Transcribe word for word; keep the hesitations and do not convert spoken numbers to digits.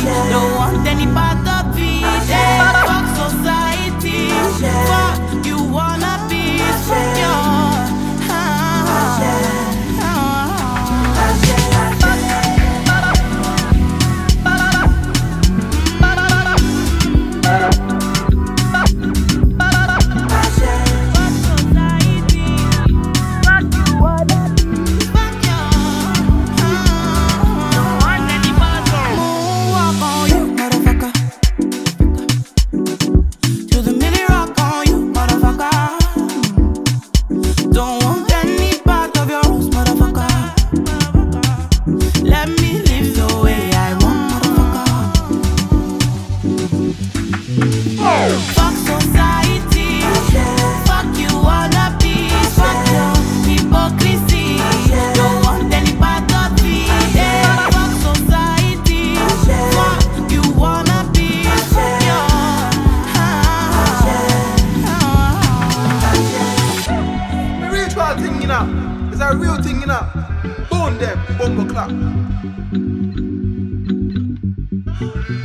Don't want any part of it. Fuck society. Fuck you wanna be. Fuck your. Fuck society, fuck you wanna be, fuck your hypocrisy. Don't want any part of it. Fuck society, fuck you wanna be, fuck your. The ritual thing, you know, it's a real thing, you know. Bone them, bumbo clap.